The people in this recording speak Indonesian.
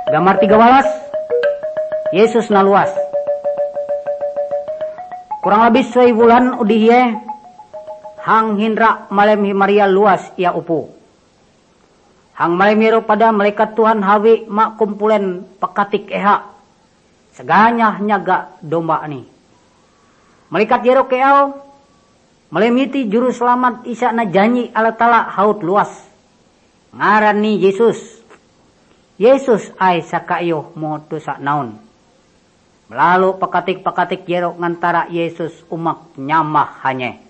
Gambar 13. Yesus naluas. Kurang lebih 1 bulan udihiye hang hindra malem Maria luas ia upu. Hang malem yero pada malaikat Tuhan hawi mak kumpulen pekatik eha. Seganya nyaga domba ni. Malaikat yero keau malemiti juru selamat isa na janji ala tala haut luas. Ngaran ni Yesus. Yesus ay sakayo mo dosa naon. Lalu pekatik-pekatik jero ngantara Yesus umak nyamah hanya.